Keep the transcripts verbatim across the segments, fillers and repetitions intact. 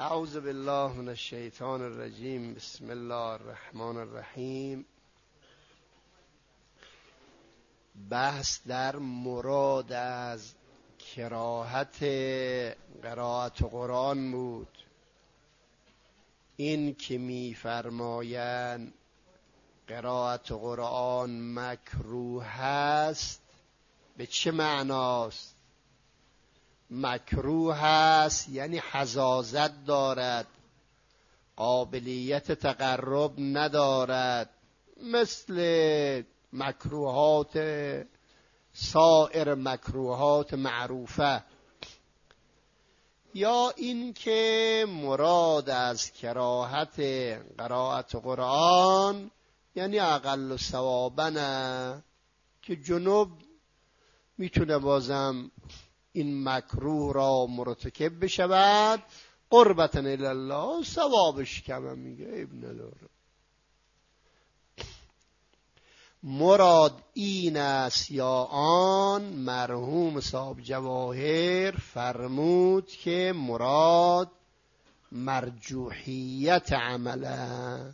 اعوذ بالله من الشیطان الرجیم. بسم الله الرحمن الرحیم. بحث در مراد از کراهت قرائت قرآن بود. این که می‌فرمایند قرائت قرآن مکروه است به چه معناست؟ مکروه است یعنی حظاظت دارد، قابلیت تقرب ندارد، مثل مکروهات سایر مکروهات معروفه. یا این که مراد از کراهت قرائت قرآن یعنی اقل ثوابا نه، که جنوب میتونه بازم این مکروه را مرتکب بشود، قربتا الی الله، ثوابش کمه. میگه ابن نداره. مراد این است یا آن مرحوم صاحب جواهر فرمود که مراد مرجوحیت عمله.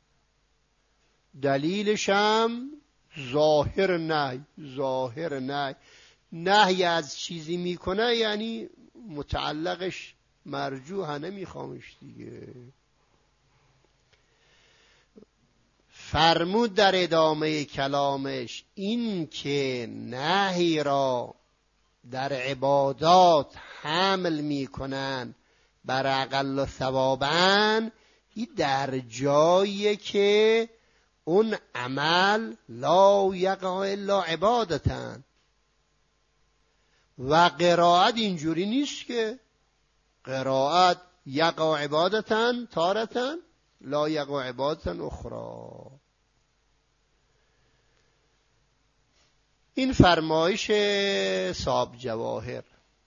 دلیلش هم ظاهر نهی. ظاهر نهی نهی از چیزی میکنه یعنی متعلقش مرجوح، نمیخوامش دیگه. فرمود در ادامه کلامش این که نهی را در عبادات حمل میکنن بر اقل ثوابن، این در جایی که اون عمل لا یقع الا عبادتن. و قرائت اینجوری نیست که قرائت یقع عبادتن تارتن لا یقع عبادتن اخرى. این فرمایش صاحب جواهر.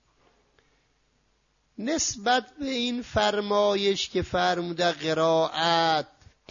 نسبت به این فرمایش که فرموده قرائت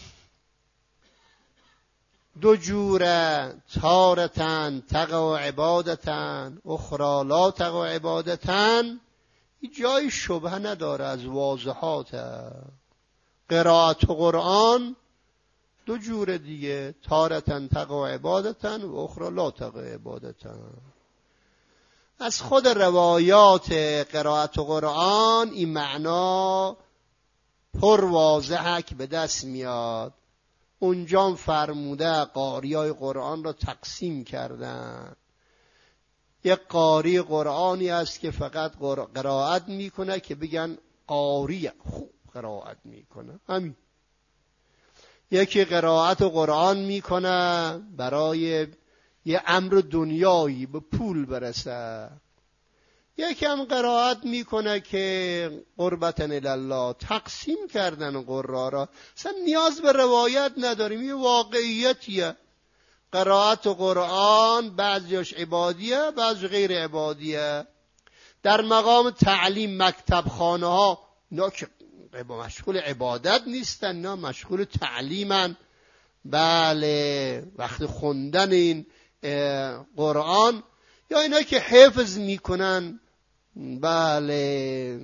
دو جوره، تارتن تقع عبادتن اخرى لا تقع عبادتن، این جای شبهه نداره، از واضحات. قرائت قرآن دو جوره دیگه، تارتن تقع عبادتن و اخرى لا تقع عبادتن. از خود روایات قرائت قرآن این معنا پر واضحه که به دست میاد. اونجا فرموده قاریای قرآن را تقسیم کردن. یک قاری قرآنی است که فقط قرائت میکنه که بگن قاری خوب قرائت میکنه، همین. یکی قرائت قرآن میکنه برای یه امر دنیایی به پول برسه. یکی هم قرائت میکنه که قربتا الی الله. تقسیم کردن قرآن را، اصلا نیاز به روایت نداریم، یه واقعیتیه. قرائت قرآن بعضیش عبادیه بعضی غیر عبادیه. در مقام تعلیم مکتب خانه ها نه که مشغول عبادت نیستن، نه مشغول تعلیمن. بله، وقت خوندن این قرآن، یا اینا که حفظ میکنن، بله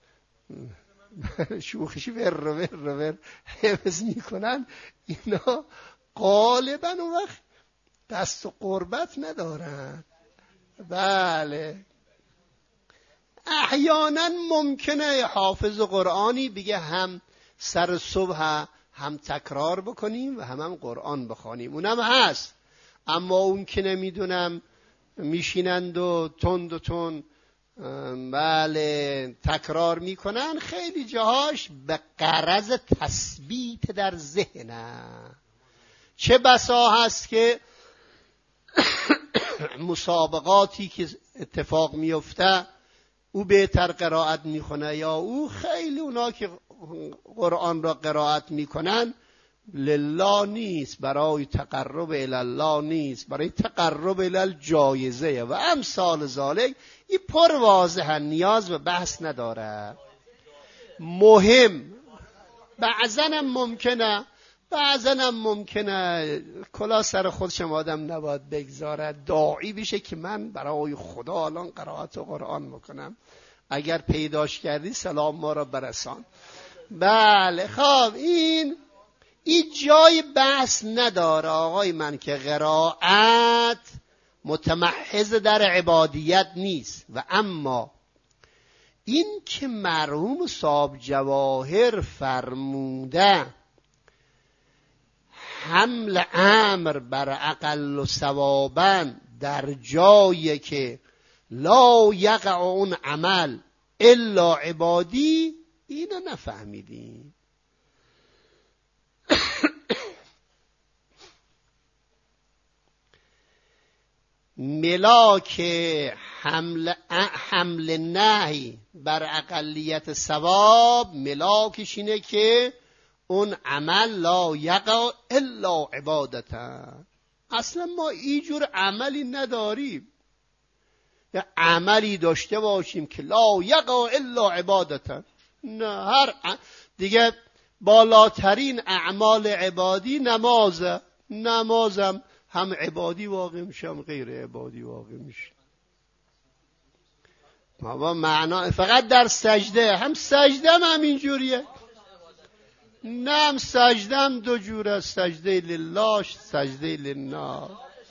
شوخشی ور ور ور حفظ میکنن، اینا غالبا اون وقت دست و قربت ندارن. بله، احیانا ممکنه حافظ قرآنی بگه هم سر صبح هم تکرار بکنیم و هم هم قرآن بخوانیم، اونم هست. اما اون که نمیدونم میشینند و تند و تند بله تکرار میکنن، خیلی جاهاش به غرض تثبیت در ذهنه. چه بسا هست که مسابقاتی که اتفاق میفته او بهتر قرائت میکنه یا او، خیلی اونا که قرآن را قرائت میکنن لله نیست، برای تقرب الی الله نیست، برای تقرب الی الجایزه و امثال ذالک. این پر واضحه، نیاز به بحث نداره. مهم بعضن هم ممکنه بعضن هم ممکنه کلا سر خودشم آدم نباید بگذاره، داعی بشه که من برای خدا الان قرائت قرآن میکنم. اگر پیداش کردی سلام ما را برسان. بله خب این این جای بحث نداره آقای من که قرائت متمحض در عبادیت نیست. و اما این که مرحوم صاحب جواهر فرموده حمل امر بر اقل و ثوابا در جایی که لا یقع اون عمل الا عبادی، اینو نفهمیدیم. ملاک حمل حمل نهی بر اقلیت ثواب ملاکش اینه که اون عمل لا یقع الا عبادتا. اصلا ما اینجور عملی نداریم، یا عملی داشته باشیم که لا یقع الا عبادتا. نه، هر دیگه بالاترین اعمال عبادی نمازه، نمازم هم عبادی واقع میشه هم غیر عبادی واقع میشه. بابا معنا فقط در سجده، هم سجده هم همینجوریه. نه، هم سجده هم دو جوره، سجده لله سجده للناس.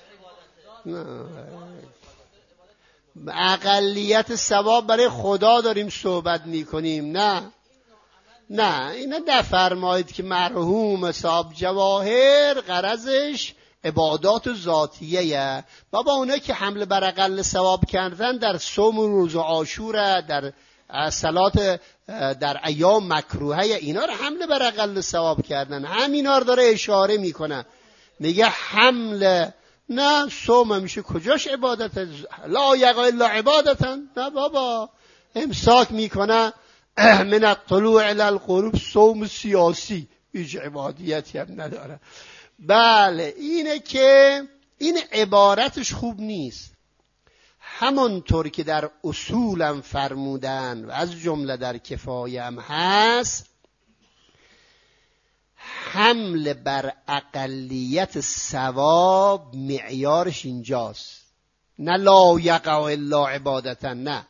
اقلیت ثواب برای خدا داریم صحبت میکنیم. نه نه اینا نفرمایید که مرحوم صاحب جواهر غرضش عبادات ذاتیه. بابا اونا که حمله بر اقل ثواب کردن در صوم و روز عاشور، در صلات در ایام مکروهه، اینا رو حمله بر اقل ثواب کردن. همینا رو داره اشاره میکنه، میگه حمله. نه، صوم میشه کجاش عبادت؟ لا یقع الا عبادتا. نه بابا، امساک میکنه من الطلوع الی الغروب، صوم سیاسی، هیچ عبادیتی هم نداره. بله، اینه که این عبارتش خوب نیست. همانطور که در اصولم فرمودن و از جمله در کفایه هم هست، حمل بر اقلیت ثواب معیارش اینجاست، نه لا یقع الا عبادتا. نه،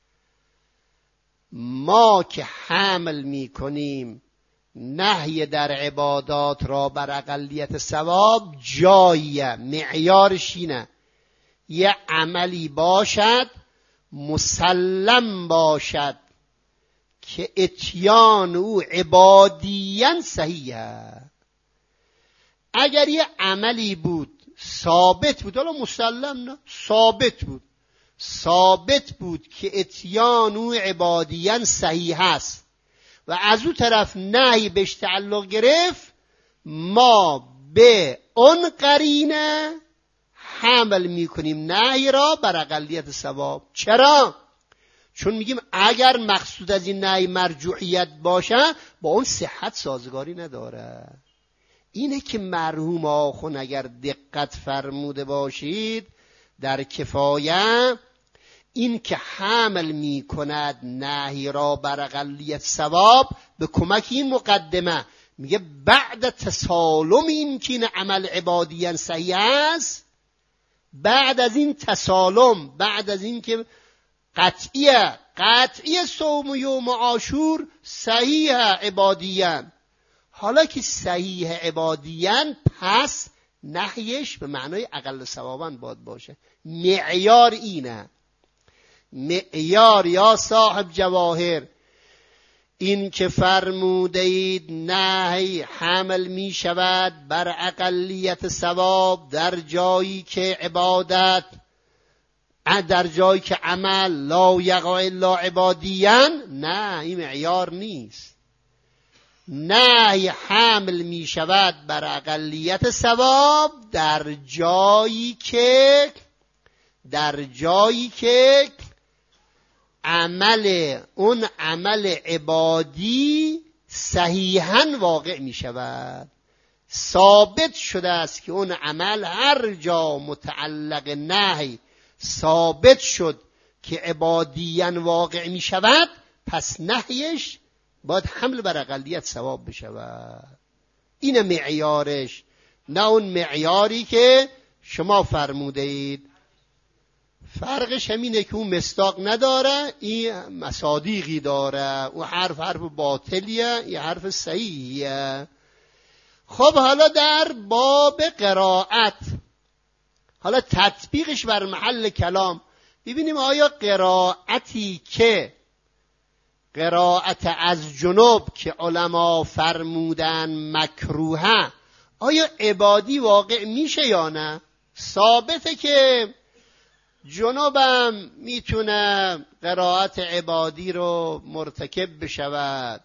ما که حمل میکنیم نهی در عبادات را بر اقلیت ثواب، جاییه، معیارش اینه یه عملی باشد مسلم باشد که اتیان او عبادیاً صحیحه. اگر یه عملی بود ثابت بود، حالا مسلم نه، ثابت بود ثابت بود که اتیان او عبادیاً صحیح است و از او طرف نهی بهش تعلق گرفت، ما به اون قرینه حمل میکنیم نهی را بر اقلیت ثواب. چرا؟ چون میگیم اگر مقصود از این نهی مرجوعیت باشه، با اون صحت سازگاری نداره. اینه که مرحوم آخون اگر دقت فرموده باشید در کفایه، این که حمل می کند نهی را بر اقلیت ثواب به کمک این مقدمه، میگه بعد تسالم این که این عمل عبادیاً صحیح است، بعد از این تسالم، بعد از این که قطعیه قطعی صوم یوم عاشور صحیح عبادیاً، حالا که صحیح عبادیاً، پس نهیش به معنای اقل ثواباً باید باشه. معیار اینه، معیار یا صاحب جواهر این که فرموده اید نهی حمل می شود بر اقلیت ثواب در جایی که عبادت، در جایی که عمل لا یقع الا عبادیاً، نه، این معیار نیست. نهی حمل می شود بر اقلیت ثواب در جایی که در جایی که عمل اون عمل عبادی صحیحاً واقع می شود. ثابت شده است که اون عمل هر جا متعلق نهی ثابت شد که عبادیاً واقع می شود، پس نهیش باید حمل بر اقلیت ثواب بشود. این معیارش، نه اون معیاری که شما فرموده اید. فرقش همینه که اون مصداق نداره، این مصادیقی داره. اون حرف حرف باطلیه، این حرف صحیحیه. خب حالا در باب قرائت، حالا تطبیقش بر محل کلام، ببینیم آیا قرائتی که قرائت از جنوب که علما فرمودن مکروهه، آیا عبادی واقع میشه یا نه؟ ثابته که جنوبم میتونه قرائت عبادی رو مرتکب بشود.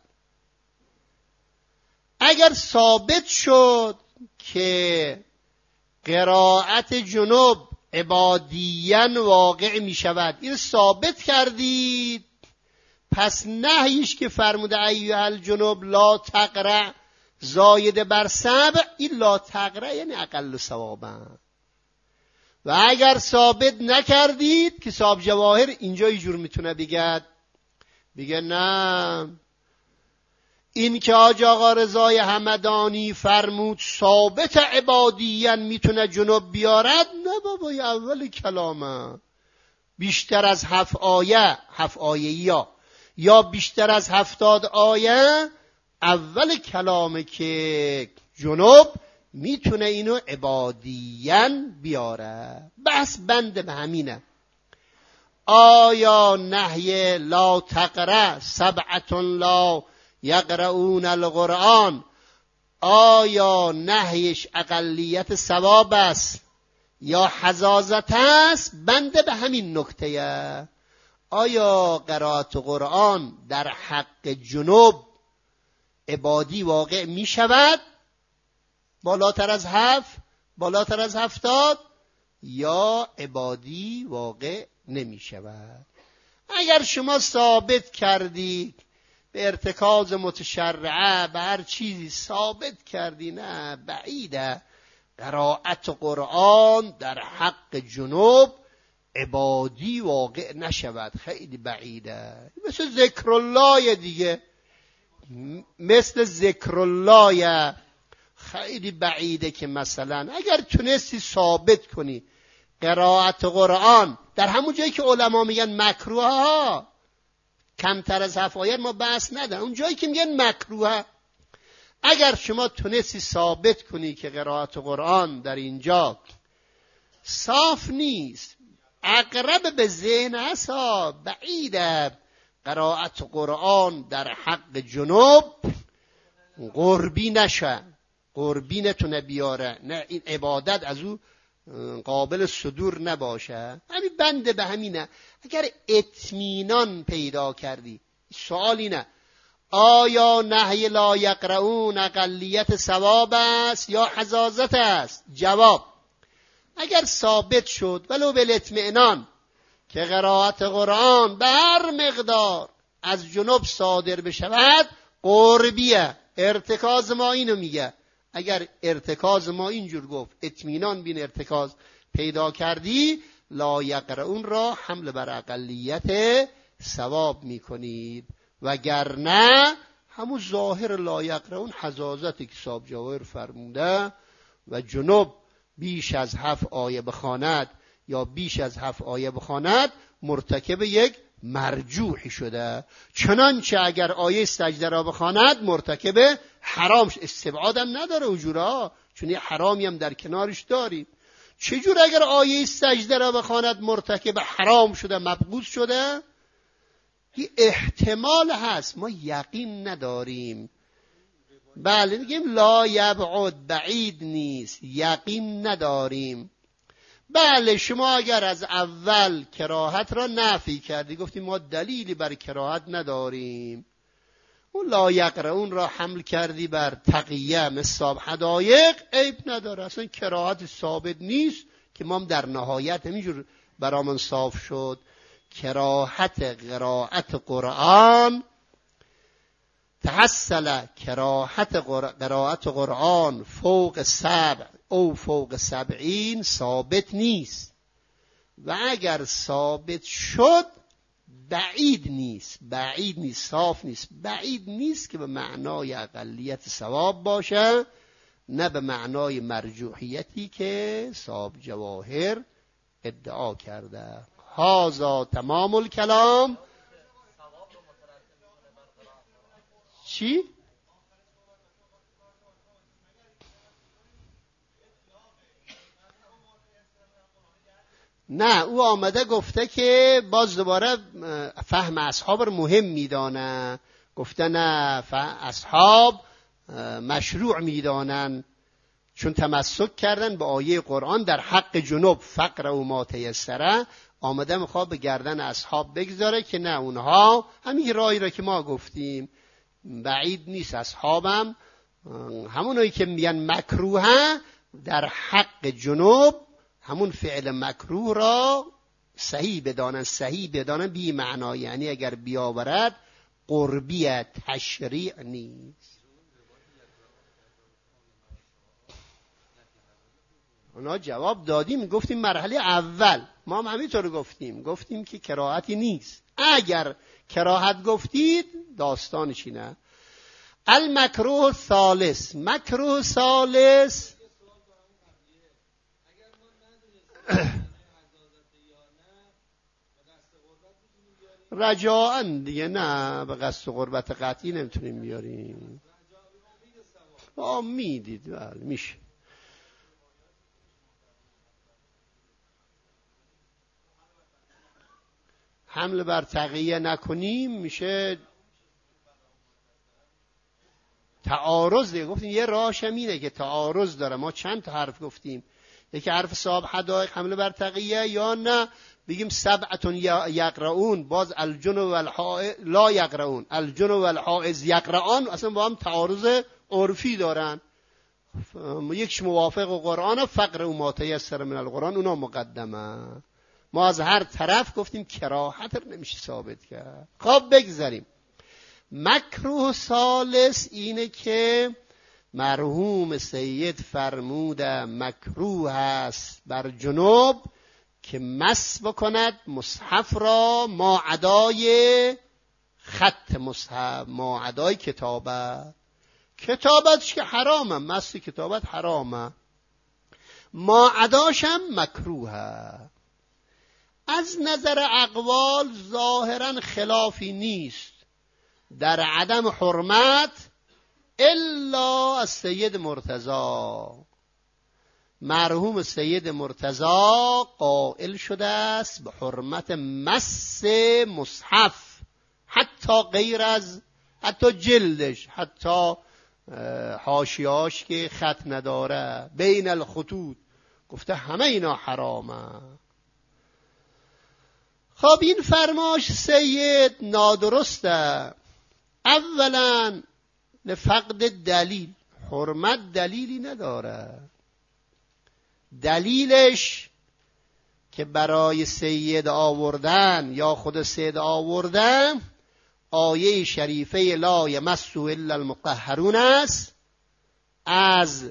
اگر ثابت شد که قرائت جنوب عبادیاً واقع میشود، این ثابت کردید، پس نهیش که فرموده ایها الجنوب لا تقرأ زاید بر سبع، این لا تقرأ یعنی اقل ثوابا. و اگر ثابت نکردید که صاحب جواهر اینجا اینجور میتونه بگه بگه نه، این که حاج آقا رضای همدانی فرمود ثابت عبادیاً میتونه جنوب بیارد، نه بابا اول کلامه. بیشتر از هفت آیه هفت آیه یا یا بیشتر از هفتاد آیه اول کلامه که جنوب میتونه اینو عبادیاً بیاره. بس بنده به همینه. آیا نهی لا تقرأ سبعتون لا یقرؤون القرآن، آیا نهیش اقلیت ثواب است یا حزازت است؟ بنده به همین نکته. آیا قرائت قرآن در حق جنوب عبادی واقع می شود بالاتر از هفت، بالاتر از هفتاد، یا عبادی واقع نمی شود؟ اگر شما ثابت کردی به ارتکاز متشرعه، به هر چیزی ثابت کردی نه بعیده قرائت قرآن در حق جنوب عبادی واقع نشود، خیلی بعیده. مثل ذکر الله دیگه، مثل ذکر الله خیلی بعیده که مثلا اگر تونستی ثابت کنی قرائت قرآن در همون جایی که علما میگن مکروه ها کمتر از هفت آیه، ما بحث ندارم، اون جایی که میگن مکروه، اگر شما تونستی ثابت کنی که قرائت قرآن در اینجا صاف نیست، اقرب به ذهن هست، بعیده قرائت قرآن در حق جنوب قربی نشه، قربی نتونه بیاره، نه این عبادت از او قابل صدور نباشه. همین بنده به همینه. اگر اطمینان پیدا کردی، سوال اینه آیا نهی لا یقرؤون اقلیت ثواب است یا حزازت است؟ جواب: اگر ثابت شد ولو بالاطمینان که قرائت قرآن به هر مقدار از جنوب صادر بشود قربیه، ارتکاز ما اینو میگه. اگر ارتکاز ما اینجور گفت، اطمینان بین ارتکاز پیدا کردی، لا یقرؤون را حمل بر اقلیت ثواب میکنید، وگرنه همون ظاهر لا یقرؤون حزازتی که صاحب جواهر فرموده و جنوب بیش از هفت آیه بخواند یا بیش از هفت آیه بخواند مرتکب یک مرجوحی شده. چنانچه اگر آیه سجده را بخواند مرتکب حرامش، استبعادم نداره اجورا، چون یه حرامی هم در کنارش داریم. چجور اگر آیه سجده را بخواند مرتکب حرام شده، مبغوض شده؟ این احتمال هست، ما یقین نداریم. بله میگیم لا یبعد، بعید نیست، یقین نداریم. بله شما اگر از اول کراهت را نفی کردی، گفتی ما دلیلی بر کراهت نداریم، اون لا یقرؤون را حمل کردی بر تقیه مثل حدایق، عیب نداره، اصلا کراهت ثابت نیست که ما هم در نهایت همینجور برامون صاف شد. کراهت قرائت قرآن تحصل کراهت قرائت قرآن فوق سبع او فوق سبعین ثابت نیست، و اگر ثابت شد بعید نیست، بعید نیست، صاف نیست، بعید نیست که به معنای اقلیت ثواب باشه، نه به معنای مرجوحیتی که صاحب جواهر ادعا کرده. هازا تمام الکلام. چی؟ نه، او آمده گفته که باز دوباره فهم اصحاب رو مهم میدانه. گفته نه، اصحاب مشروع میدانن چون تمسک کردن به آیه قرآن در حق جنوب فقر و ما تیسره. آمده میخواد به گردن اصحاب بگذاره که نه، اونها همین رای را که ما گفتیم بعید نیست. اصحابم همونایی که میگن مکروه در حق جنوب همون فعل مکروه را صحیح بدانن. صحیح بدانن بی معنا یعنی اگر بیاورد قربیت تشریع نیست. اونا جواب دادیم، گفتیم مرحله اول ما هم همینطور گفتیم، گفتیم که کراهتی نیست. اگر کراهت گفتید داستانشی نه. المکروه ثالث، مکروه ثالث رجاءً دیگه، نه به قصد قربت قطعی نمیتونیم بیاریم. آه میدید بله میشه. حمله بر تقیه نکنیم میشه تعارض دیگه. گفتیم یه راهش اینه که تعارض داره. ما چند تا حرف گفتیم، یکی حرف صاحب حدائق حمله بر تقیه، یا نه بگیم سبعتون یقرؤون باز الجن و الحائض لا یقرؤون، الجن و الحائض یقرؤون، اصلا با هم تعارض عرفی دارن. یکش موافق قرآن، فقر و ما تیسر من القرآن، اونا مقدمه. ما از هر طرف گفتیم کراهت رو نمیشه ثابت کرد. خب بگذاریم. مکروه ثالث اینه که مرحوم سید فرموده مکروه است بر جنوب که مس بکند مصحف را ما عدای خط مصحف، ما عدای کتابت. کتابتش که حرامه، مس کتابت حرامه، ما عداشم مکروهه. از نظر اقوال ظاهرا خلافی نیست در عدم حرمت الا از سید مرتضی. مرحوم سید مرتضی قائل شده است به حرمت مس مصحف، حتی غیر از حتی جلدش، حتی حاشیه‌اش که خط نداره، بین الخطوط، گفته همه اینا حرامه. خب این فرماش سید نادرسته. اولا لفقد دلیل، حرمت دلیلی نداره. دلیلش که برای سید آوردن یا خود سید آوردن آیه شریفه لا یمسه الا المطهرون است از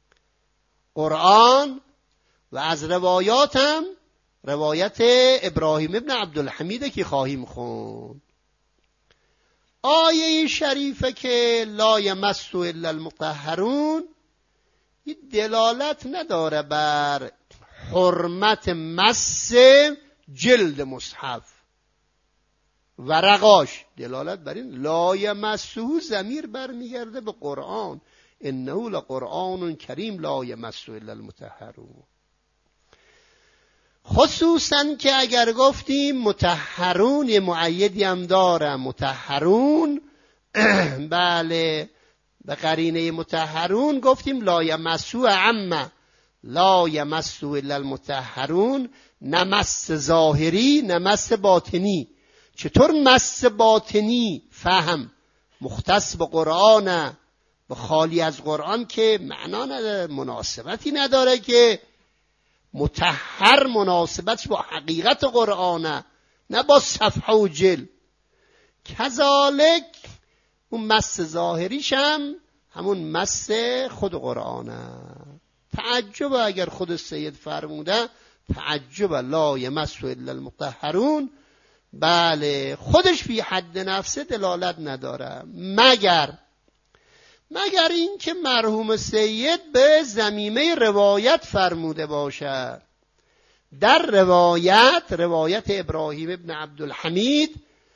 قرآن و از روایاتم روایت ابراهیم ابن عبدالحمیده که خواهیم خوند. آیه شریفه که لا یمسه الا المطهرون این دلالت نداره بر حرمت مس جلد مصحف ورقاش، دلالت بر این لا یمسه ضمیر برمیگرده به قرآن، انه لقرآن کریم لا یمسه الا المطهرون. خصوصا که اگر گفتیم مطهرون یه معیدی هم داره، مطهرون بله به قرینه مطهرون گفتیم لا یمسو عمه، لا یمسو الا المطهرون، نه مس ظاهری نه مس باطنی. چطور مس باطنی فهم مختص به قرآن به خالی از قرآن که معنا نداره، مناسبتی نداره، که مطهر مناسبتش با حقیقت قرآنه نه با صفحه و جل. کذالک اون مس ظاهریش هم همون مس خود قرآنه. تعجب اگر خود سید فرموده، تعجب لا یمسه الا المطهرون، بله خودش فی حد نفسه دلالت نداره، مگر مگر این که مرحوم سید به ضمیمه روایت فرموده باشد. در روایت روایت ابراهیم ابن عبدالحمید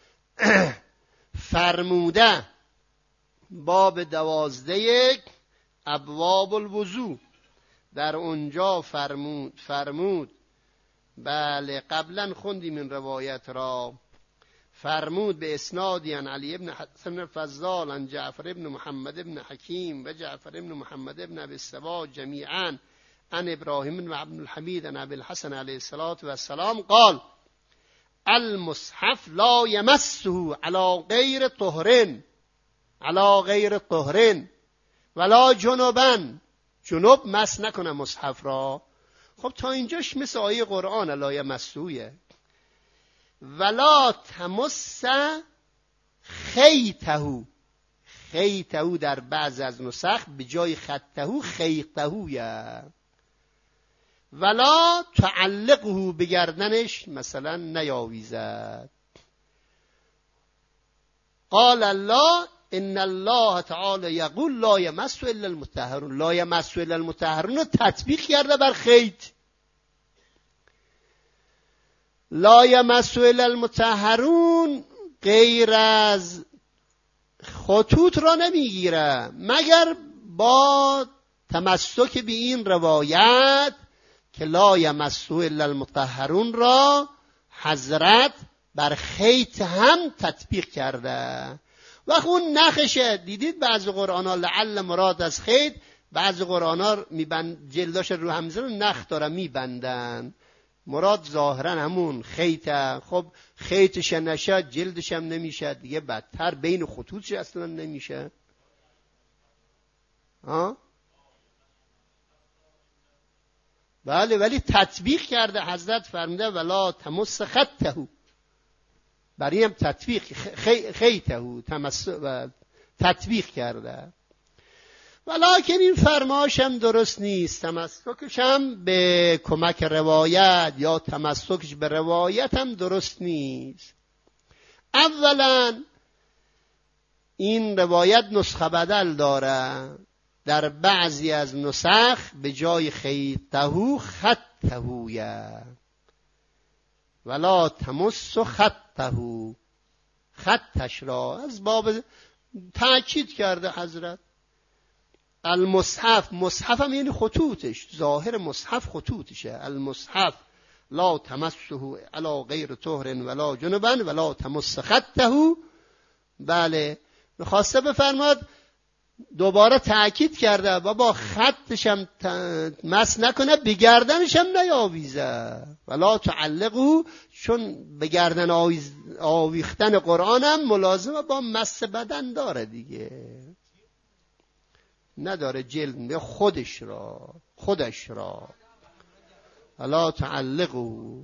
فرموده باب دوازده ابواب الوضو، در اونجا فرمود فرمود بله قبلا خوندیم این روایت را، فرمود به اسنادی عن علی ابن حسن فضال عن جعفر ابن محمد ابن حکیم و جعفر ابن محمد ابن ابی السبا جمیعا عن ابراهیم ابن عبدالحمید عن ابی الحسن علیه الصلاة والسلام قال المصحف لا یمسه علی غیر طهر علی غیر طهر ولا جنبا، جنوب مس نکنه مصحف را. خب تا اینجاش مثل آیه قرآن لا یمسویه. ولا تمس خیته، خیته در بعض از نسخ به جای خطه خیته، ولا تعلقه به گردنش مثلا نیاویزد. قال الله ان الله تعالی یقول لا یمس الا المطهرون، لا یمس الا المطهرون رو تطبیق کرده بر خیط. لا یمس الا المطهرون غیر از خطوط را نمیگیره مگر با تمسک به این روایت که لا یمس الا المطهرون را حضرت بر خیط هم تطبیق کرده. و اون نخشه دیدید بعض قرآن ها لعل مراد از خیط، بعض قرآن ها میبند جلداش رو همزه رو نخ داره میبندن، مراد ظاهرا همون خیطه. خب خیطش نشد جلدش هم نمیشه دیگه، بدتر بین خطوطش اصلا نمیشه. ها بله، ولی تطبیق کرده حضرت فرموده ولا تمس خطه، برای هم تطبیق خی... خیته تمس... تطبیق کرده. ولیکن این فرماش هم درست نیست، تمسکش هم به کمک روایت یا تمسکش به روایت هم درست نیست. اولا این روایت نسخه بدل داره، در بعضی از نسخ به جای خیطه خطه ولا تمس خطه، خطش را از باب تأکید کرده حضرت. المصحف، مصحف هم یعنی خطوطش، ظاهر مصحف خطوطشه. المصحف لا تمسه علی غیر طهر ولا جنبا ولا تمس خطه. بله میخواسته بفرماد دوباره تأکید کرده و با خطش هم مس نکنه، به گردنش هم نیاویزه. ولا تعلقه، چون به گردن آویز آویختن قرآن هم ملازمه با مس بدن داره دیگه، نداره جلد خودش را خودش را ولا تعلقه.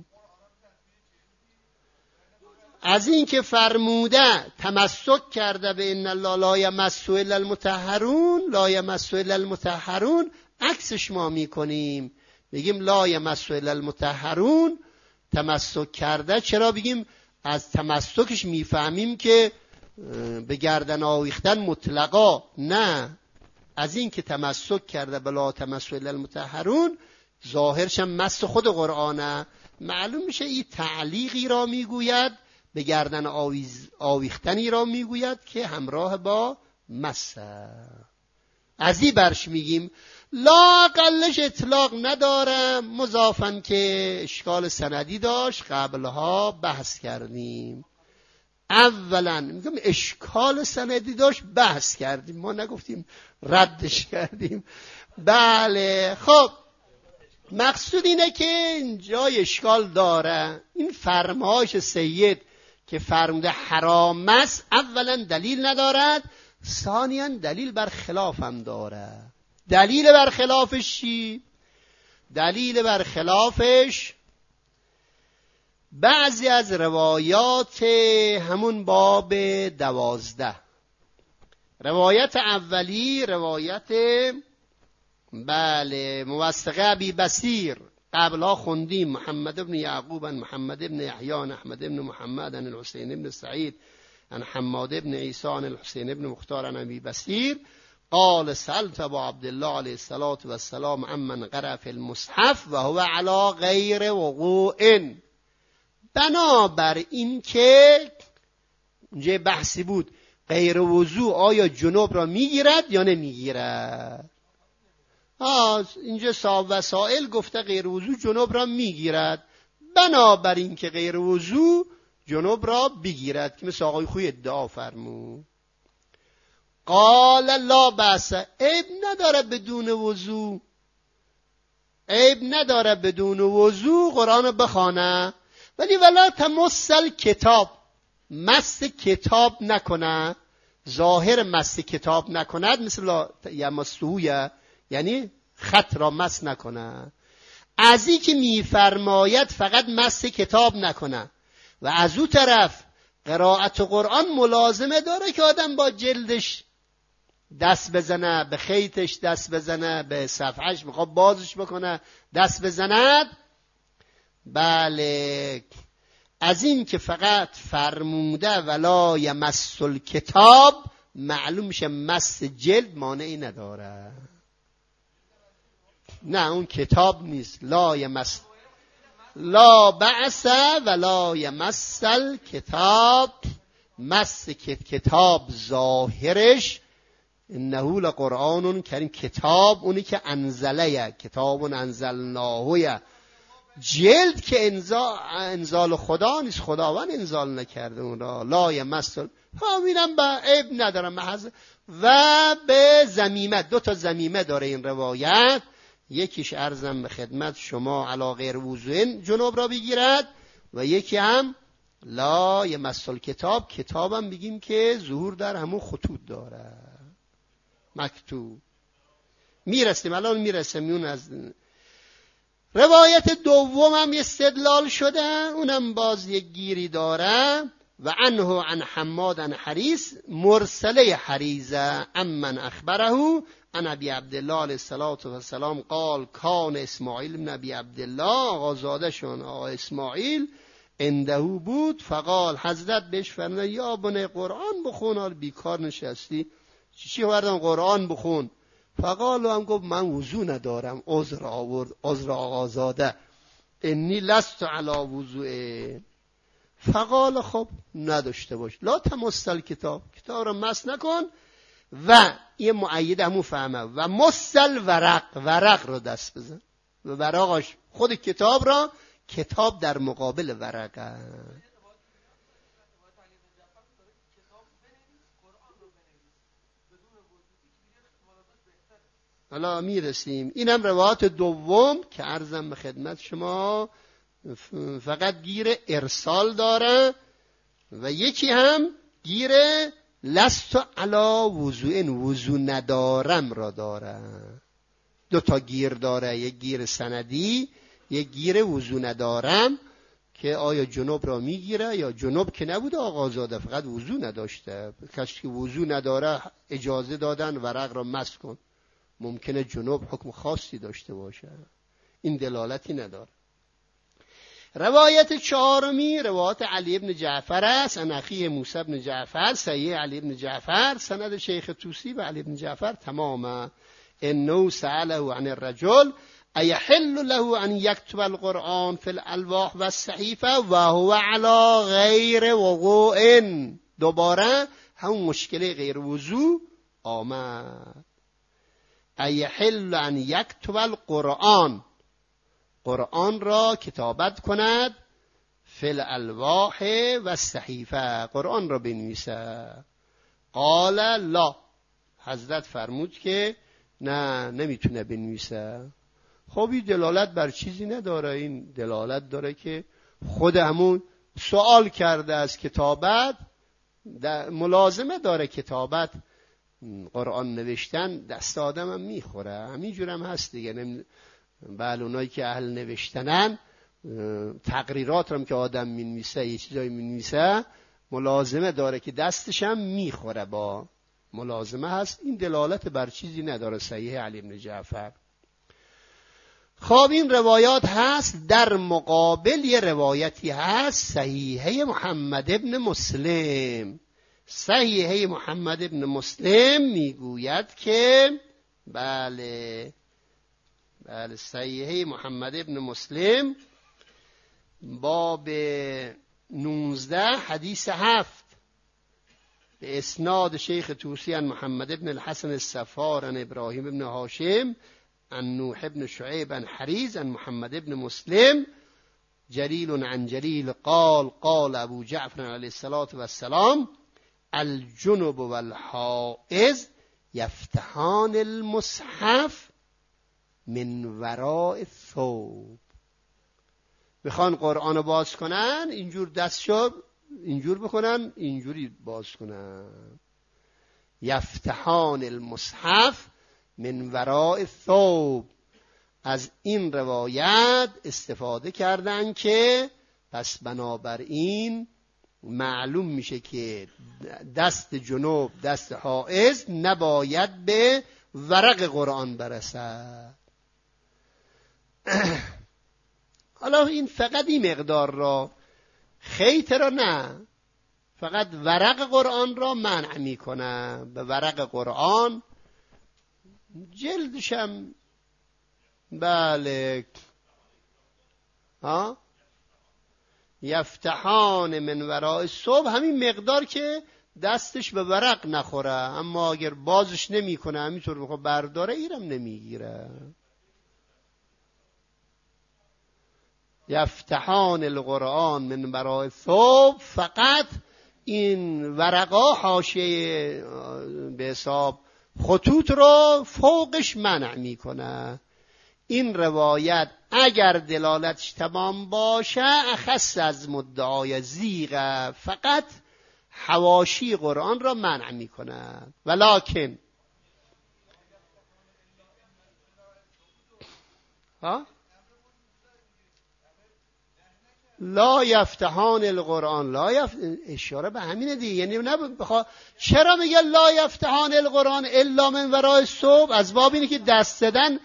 از این که فرموده تمسک کرده به ان الله لا یمس الا المطهرون، لا یمس الا المطهرون، عکسش ما میکنیم بگیم لا یمس الا المطهرون تمسک کرده. چرا بگیم از تمسکش میفهمیم که به گردن آویختن مطلقا، نه، از این که تمسک کرده به لا تمس الا المطهرون ظاهرش هم مس خود قرآنه، معلوم میشه این تعلیقی را میگوید، به گردن آویز آویختنی را میگوید که همراه با مس. از این برش میگیم لا قلش اطلاق نداره، مضافن که اشکال سندی داشت قبلها بحث کردیم. اولا میگم اشکال سندی داشت بحث کردیم، ما نگفتیم ردش کردیم. بله خب مقصود اینه که جای اشکال داره. این فرمایش سید که فرموده حرام است اولا دلیل ندارد، ثانیا دلیل بر خلاف هم داره. دلیل بر خلافش چی؟ دلیل بر خلافش بعضی از روایات همون باب دوازده. روایت اولی روایت بله موثقه ابی بصیر، قبلا خوندیم محمد ابن یعقوب عن محمد ابن یحیی عن احمد ابن محمد عن الحسین ابن سعید عن حماد ابن عیسی عن الحسین ابن مختار عن ابی بصیر قال سألت ابا عبدالله علیه الصلاة و السلام عمن قرأ فی المصحف و هو علی غیر وضوء. بنابر این که اونجا بحثی بود غیر وضوء آیا جنوب را میگیرد یا نمیگیرد. آه اینجا صاحب وسائل گفته غیر وضوء جنوب را میگیرد، بنابر این که غیر وضوء جنوب را بگیرد، که مثل آقای خوی ادعا فرمود. قال لا بأس، عیب نداره بدون وضوء، عیب نداره بدون وضوء قرآن بخونه، ولی ولا تمسل کتاب، مس کتاب نکنه، ظاهر مس کتاب نکند، مثل یمسوه یعنی خط را مس نکنه. از این که میفرماید فقط مس کتاب نکنه و از او طرف قرائت قرآن ملازمه داره که آدم با جلدش دست بزنه، به خیطش دست بزنه، به صفحش میخواد بازش بکنه دست بزند. بله، از این که فقط فرموده ولا یمس الکتاب، معلوم میشه مس جلد مانعی نداره. نه اون کتاب نیست. لا یمس لا بأس ولا یمس الکتاب، مس کتاب ظاهرش انه لقرآن کریم، کتاب اونی که انزله، کتاب انزلناه، جلد که انزال, انزال خدا نیست، خداوند انزال نکرده اون را. لا یمس همینم به عیب نداره محض. و به زمیمه، دو تا زمیمه داره این روایت، یکیش عرضم به خدمت شما علی غیر وضوء جنوب را بگیرد و یکی هم لا یمس الکتاب، کتابم بگیم که ظهور در همون خطوط داره، مکتوب. میرسیم الان میرسیم اون از روایت دوم هم استدلال شده، اونم باز یک گیری داره. و عنه عن حماد عن حریث مرسله حریزه امن اخبره عن ابی عبدالله علیه الصلاة و السلام قال کان اسماعیل بن ابی عبدالله، آقازاده شون آقا اسماعیل عنده بود، فقال حضرت بهش فرمود یا بنی قرآن بخون، حال بیکار نشستی چی چی وردم قرآن بخون. فقال هم گفت من وضو ندارم، عذر آورد، عذر آقازاده، انی لست علی وضوء. فقال خب نداشته باش، لا تمسل کتاب، کتاب را مس نکن. و یه مؤید همون فهمه و مسل ورق، ورق رو دست بزن و ورقش خود کتاب را، کتاب در مقابل ورقه. حالا میرسیم. اینم روایت دوم که عرضم به خدمت شما فقط گیر ارسال داره و یکی هم گیر لست علی وضوء، وضو ندارم را داره. دو تا گیر داره، یک گیر سندی، یک گیر وضو ندارم که آیا جنوب را میگیره یا جنوب که نبوده آقازاده، فقط وضو نداشته. کسی که وضو نداره اجازه دادن ورق را مس کن، ممکنه جنوب حکم خاصی داشته باشه، این دلالتی نداره. روایت چهارمی روایت علی ابن جعفر است، ان اخیه موسی ابن جعفر، صحیح علی ابن جعفر، سند شیخ توسی و علی ابن جعفر تماما. انه سأله عن الرجل ایحل له ان یکتب القرآن فی الالواح و الصحیفه و هو علی غیر وضوء. دوباره همون مشکل غیر وضو آمد. ایحل ان یکتب القرآن، قرآن را کتابت کند، فی الالواح و الصحیفه، قرآن را بنویسه. قال لا، حضرت فرمود که نه نمیتونه بنویسه. خب این دلالت بر چیزی نداره، این دلالت داره که خود همون سوال کرده از کتابت، ملازمه داره کتابت، قرآن نوشتن دست آدم هم میخوره، همینجور هم هست دیگه. بله اونایی که اهل نوشتنن، تقریرات هم که آدم مینویسه، یه چیزایی مینویسه، ملازمه داره که دستش هم میخوره، با ملازمه هست. این دلالت بر چیزی نداره. صحیح علی بن جعفر. خب این روایات هست. در مقابل یه روایتی هست صحیحه محمد ابن مسلم صحیحه محمد ابن مسلم میگوید که بله بله صحیحه محمد ابن مسلم باب نوزده حدیث هفت به اسناد شیخ توسی عن محمد ابن الحسن الصفار عن ابراهیم ابن هاشم عن نوح ابن شعیب عن حریز عن محمد ابن مسلم جلیل عن جلیل قال قال ابو جعفر علیه الصلاة والسلام الجنب والحائض یفتحان المصحف من وراء الثوب. بخوان قرآن باز کنن اینجور دستشو اینجور بکنن اینجوری باز کنن. یفتحان المصحف من وراء الثوب. از این روایت استفاده کردن که پس بنابراین معلوم میشه که دست جنوب دست حائض نباید به ورق قرآن برسد. حالا این فقط این مقدار را، خیط را نه، فقط ورق قرآن را منع میکنه. به ورق قرآن جلدشم بله ها یفتحان من وراء صبح، همین مقدار که دستش به ورق نخوره، اما اگر بازش نمی کنه همینطور بخواه برداره ایرم نمیگیره. یفتحان القرآن من وراء صبح، فقط این ورقا حاشیه به حساب خطوط رو فوقش منع میکنه. این روایت اگر دلالتش تمام باشه اخص از مدعای زیغه، فقط حواشی قرآن را منع میکنه. ولکن ها لا یفتحان القرآن، لا یفت... اشاره به همینه دیگه، یعنی نه بخوا... چرا میگه لا یفتحان القرآن الا من وراء صبح؟ از باب اینه که دست زدن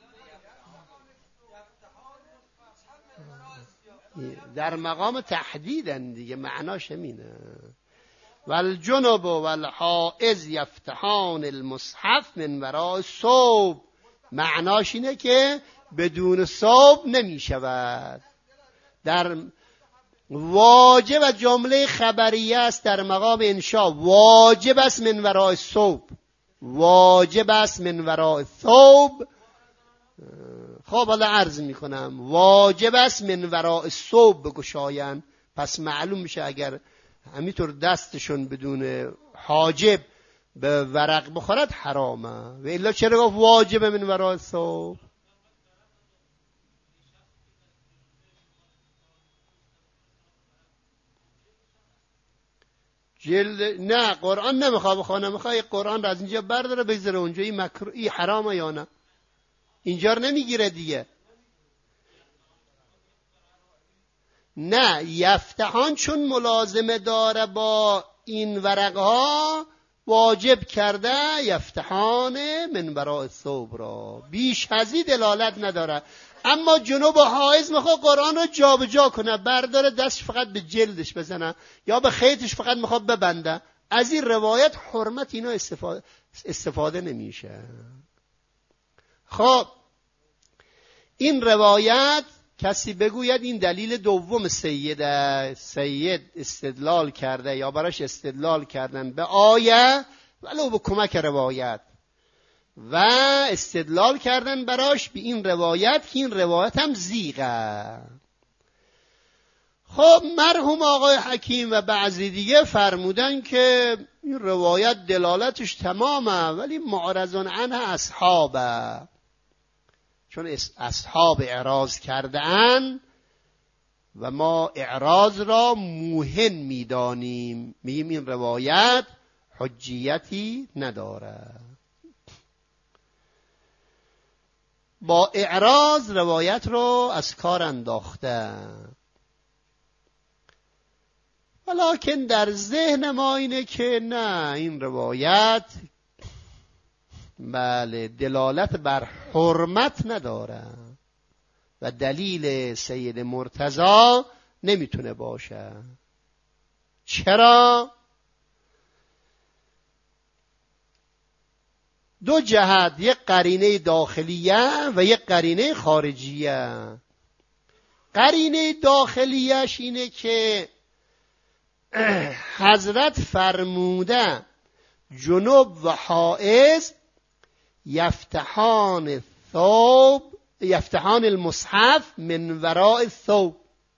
در مقام تحدیدن دیگه، معناش همینه. والجنب والحائض یفتحان المصحف من وراء صبح، معناش اینه که بدون صبح نمی شود. در واجب و جمله خبریه است در مقام انشاء، واجب است من وراء صبح، واجب است من وراء صبح. خب حالا عرض میکنم واجب است من وراء صبح بگشاین، پس معلوم میشه اگر همینطور دستشون بدون حاجب به ورق بخورد حرامه. و الا چرا گفت واجب من وراء صبح؟ جلد نه، قرآن نمیخواد بخونه، میخواد قرآن را از اینجا برداره بگذاره اونجا. این مکروه، این حرامه یا نه؟ اینجا رو نمیگیره دیگه. نه، یفتحان چون ملازمه داره با این ورقها واجب کرده یفتحان من وراء الثوب را، بیش از این دلالت نداره. اما جنوب و حائض میخواد قرآن رو جا به جا کنه، برداره دستش فقط به جلدش بزنه یا به خیطش فقط میخواد ببنده. از این روایت حرمت اینا استفاده, استفاده نمیشه. خب این روایت کسی بگوید این دلیل دوم سید سید استدلال کرده یا براش استدلال کردن به آیه ولو به کمک روایت و استدلال کردن براش به این روایت که این روایت هم زیغه. خب مرحوم آقای حکیم و بعضی دیگه فرمودن که این روایت دلالتش تمامه ولی معرضون عنه اصحابه، چون اصحاب اعراض کرده ان و ما اعراض را موهن میدانیم، میگیم این روایت حجیتی نداره. با اعراض روایت رو از کار انداخته، ولیکن در ذهن ما اینه که نه، این روایت بله دلالت بر حرمت نداره و دلیل سید مرتضی نمیتونه باشه. چرا؟ دو جهت، یک قرینه داخلیه و یک قرینه خارجیه. قرینه داخلیش اینه که حضرت فرموده جنوب و حائض یفتحان الثوب یفتحان المصحف من وراء الثوب.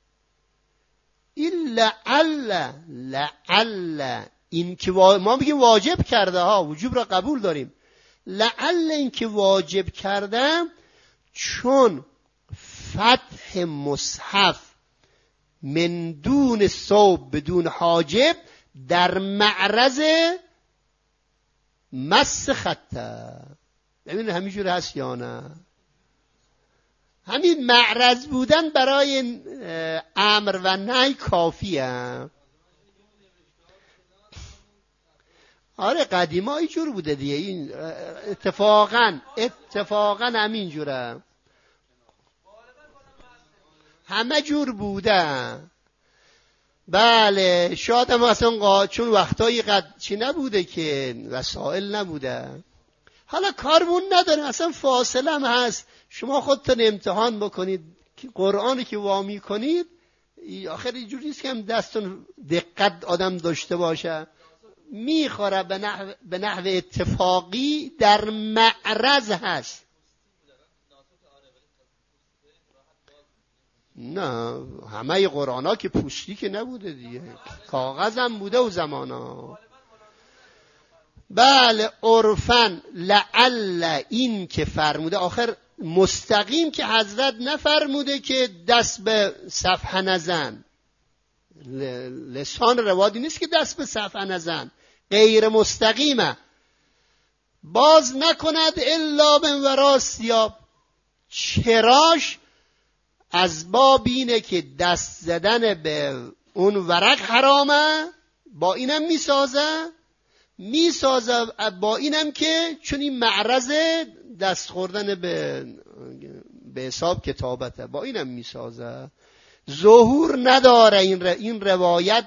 این لعل لعل این که ما میگیم واجب کرده ها، وجوب را قبول داریم. لعل این که واجب کردم چون فتح مصحف من دون ثوب بدون حاجب در معرض مس خطه. ببین همینجور هست یا نه؟ همین معرض بودن برای امر و نهی کافیه. آره قدیما اینجور بوده دیگه. این اتفاقا اتفاقا همین جوره، همه جور بوده. بله شاید هم اصلا چون وقتایی قد چی نبوده که وسائل نبوده. حالا کارمون نداره، اصلا فاصله هم هست. شما خودتون امتحان بکنید که قرآنی که وامی کنید آخر اینجوری نیست که هم دستون دقت آدم داشته باشه، میخوره به نحو, به نحو اتفاقی در معرض هست. نه همه قرآن ها که پوستی که نبوده دیگه، کاغذ هم بوده و زمان ها. بله عرفن لعل این که فرموده، آخر مستقیم که حضرت نفرموده که دست به صفحه نزن، لسان روادی نیست که دست به صفحه نزن، غیر مستقیمه. باز نکند الا من وراء الثیاب. چراش از باب اینه که دست زدن به اون ورق حرامه، با اینم میسازه میسازه با اینم که چون این معرض دست خوردن به به حساب کتابته، با اینم میسازه. ظهور نداره این, این روایت،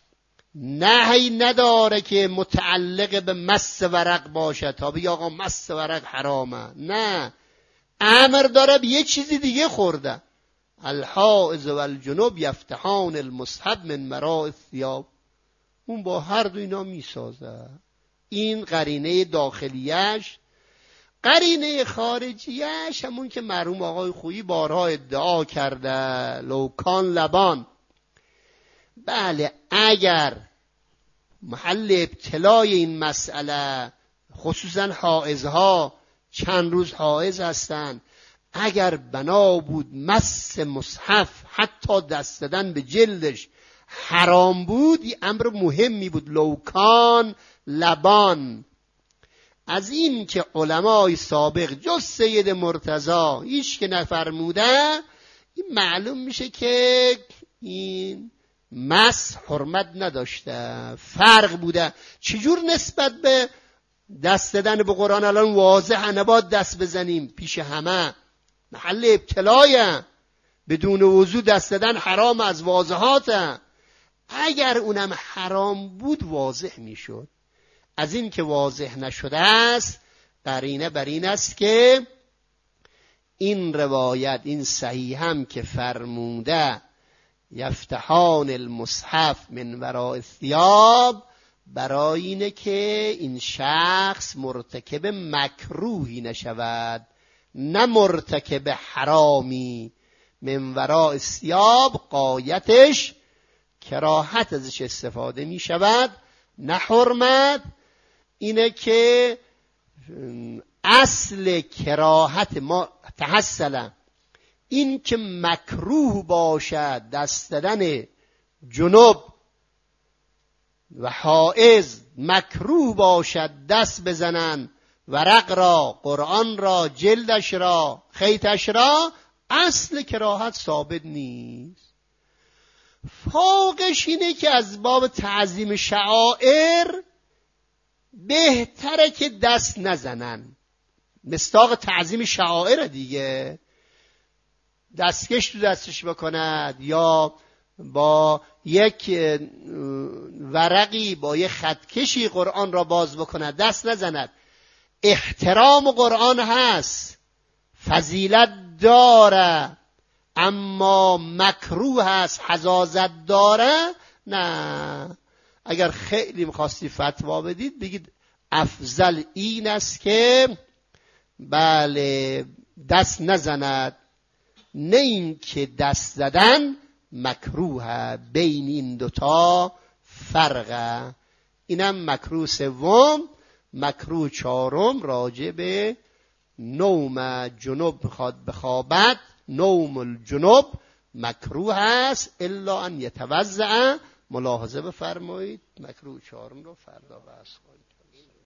نهی نداره که متعلق به مس ورق باشه تا بگی آقا مس ورق حرامه. نه، امر داره به یه چیزی دیگه خورده. الحائض و الجنوب یفتحان المصحف من وراء الثیاب. اون با هر دو اینا میسازه. این قرینه داخلیش. قرینه خارجیش همون که مرحوم آقای خویی بارها ادعا کرده، لوکان لبان. بله اگر محل ابتلای این مسئله خصوصا حائضها چند روز حائض هستن، اگر بنا بود مس مصحف حتی دست دادن به جلدش حرام بود، این امر مهمی بود. لوکان لبان. از این که علمای سابق جز سید مرتضی هیچ که نفرموده، این معلوم میشه که این مس حرمت نداشته، فرق بوده. چجور نسبت به دست دادن به قرآن الان واضحه نباید دست بزنیم پیش همه، محل ابتلایه، بدون وضو دست دادن حرام از واضحاته. اگر اونم حرام بود واضح میشد. از این که واضح نشده است، قرینه بر این است که این روایت این صحیح هم که فرموده یفتحان المصحف من وراء الثیاب، برای اینه که این شخص مرتکب مکروهی نشود، نه مرتکب حرامی. من وراء الثیاب قایتش کراهت ازش استفاده می شود، نه حرمت. اینه که اصل کراهت ما تحصل این که مکروه باشد دست دادن جنوب و حائض، مکروه باشد دست بزنن ورق را، قرآن را، جلدش را، خیطش را، اصل کراهت ثابت نیست. فوقش اینه که از باب تعظیم شعائر بهتره که دست نزنن. مصداق تعظیم شعائر دیگه، دستکش تو دستش بکند یا با یک ورقی با یک خطکشی قرآن را باز بکند، دست نزند. احترام قرآن هست، فضیلت داره، اما مکروه هست، حزازت داره، نه. اگر خیلی میخواستی فتوا بدید بگید افضل این است که بله دست نزند، نه این که دست زدن مکروه. بین این دوتا فرقه. اینم مکروه سوم. مکروه چهارم راجع به نوم جنوب میخواد بخوابد. نوم الجنوب مکروه است الا ان یتوضأ. ملاحظه بفرمایید. مکروه چهارم رو فردا بحث کنیم.